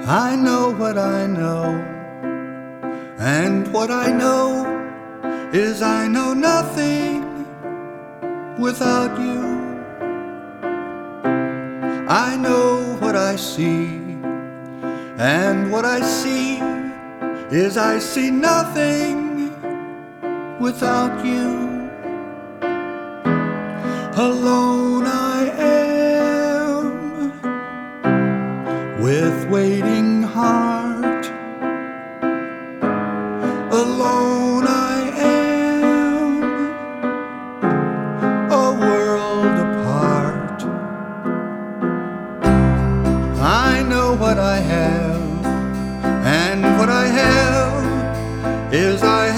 I know what I know, and what I know is I know nothing without you. I know what I see, and what I see is I see nothing without you. Alone